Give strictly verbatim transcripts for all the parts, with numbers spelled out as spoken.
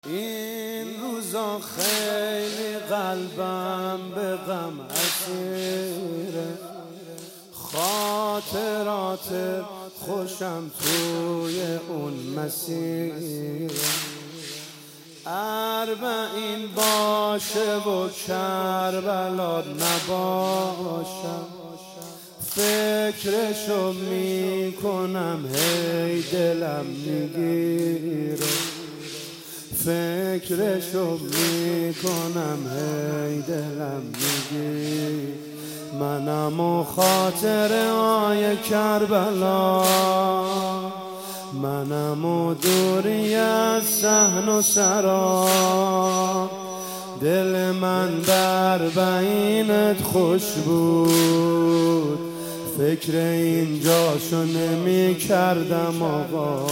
این روزا خیلی قلبم به غم اسیره، خاطرات خوشم توی اون مسیره. اربعین باشه و کربلا نباشم، فکرشو میکنم هی دلم میگیره، فکرشو میکنم هی دلم میگیره. منم و خاطره های کربلا، منم و دوری از صحن و سرا. دل من باربعینت خوش بود، فکر اینجاشو نمی کردم آقا،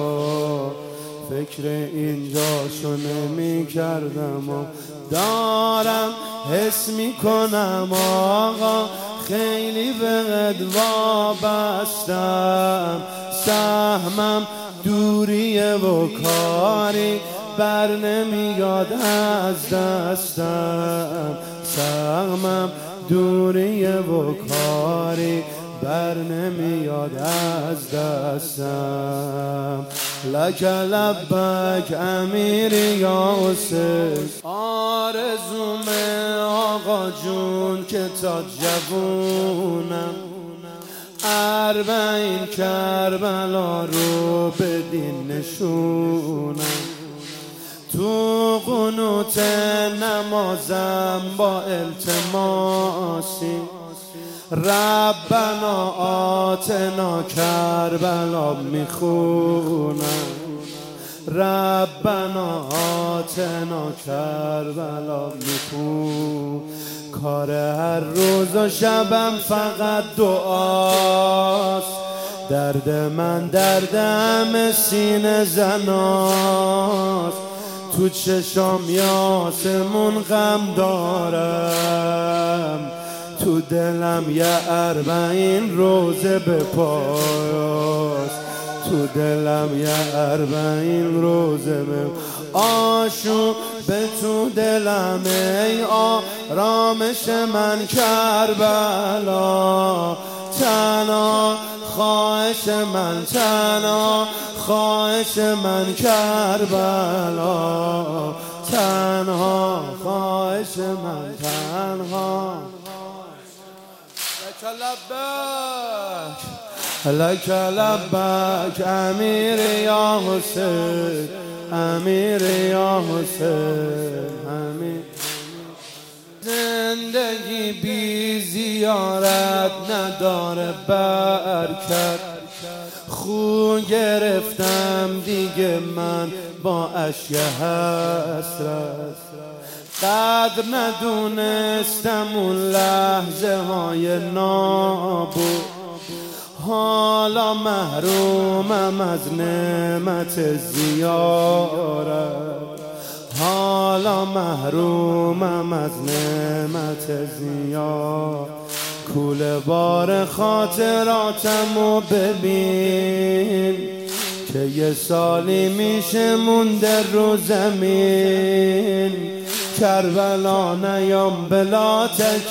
فکر اینجاشو نمی کردم و دارم حس می کنم آقا خیلی بهت وابستم. سهمم دوریه و کاری بر نمیاد از دستم، سهمم دوریه و کاری بر نمیاد از دستم. لک لبک امیر یا حسین، آرزومه آقا جون که تا جوونم اربعین کربلا رو بدین نشونم. تو قنوت نمازم با التماسی، ربنا آتنا کربلا میخونم، ربنا آتنا کربلا میخونم. کار هر روز و شبم فقط دعاست، درد من درد همه سینه زناست. تو چشام یاسمون غم دارم، تو دلم یه اربعین روزه به پاست، تو دلم یه اربعین روزه به آشو به تو دلم ای آرامش من کربلا. تنها خواهش من، تنها خواهش من کربلا، تنها خواهش من، تنها. لک لبک لک لبک امیر یا حسین، امیر یا حسین، امیر. زندگی بی زیارت نداره برکت، خو گرفتم دیگه من با اشک حسرت. قدر ندونستم اون لحظه های نابود، حالا محرومم از نعمت زیارت، حالا محرومم از نعمت زیارت. کوله بار خاطراتمو ببین که یه سالی میشه مونده رو زمین. کربلا نیام بلا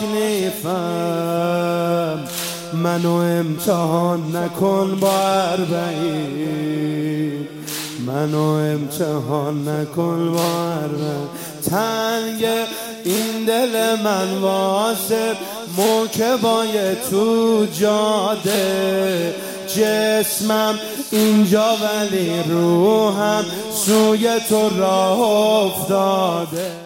تکلیفم، منو امتحان نکن با اربعین، منو امتحان نکن با اربعین. تنگ این دل من واسه موکبای تو جاده، جسمم اینجا ولی روحم سوی تو راه افتاده.